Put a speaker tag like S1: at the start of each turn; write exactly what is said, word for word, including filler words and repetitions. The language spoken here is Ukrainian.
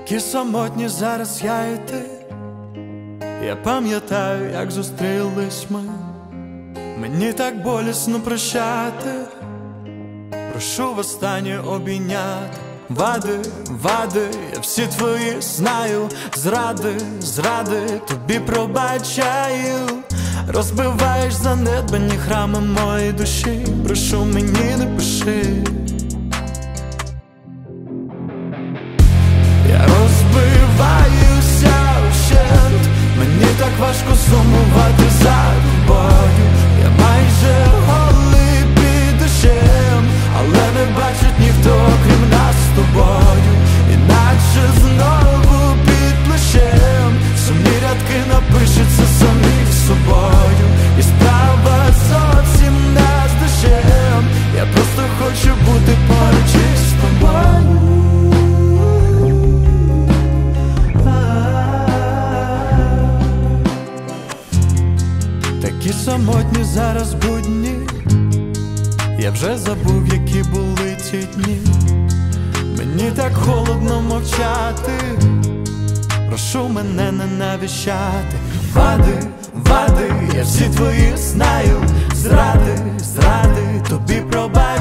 S1: Такі самотні зараз я і ти. Я пам'ятаю, як зустрілись ми. Мені так болісно прощати. Прошу востаннє обійняти. Вади, вади, я всі твої знаю. Зради, зради, тобі пробачаю. Розбиваєш занедбані храми моєї душі. Прошу, мені не пиши. Я розбиваюся вщент. Мені так важко сумувати за тобою. Я майже голий під дощем, але не бачить ніхто, крім нас з тобою. Інакше знову під плечем сумні рядки напишуться самі собою. І справа зовсім не з дощем. Я просто хочу бути поруч із тобою. Такі самотні зараз будні. Я вже забув, які були ті дні. Мені так холодно мовчати. Прошу мене не навіщати. Вади, вади, я всі твої знаю. Зради, зради, тобі пробачаю.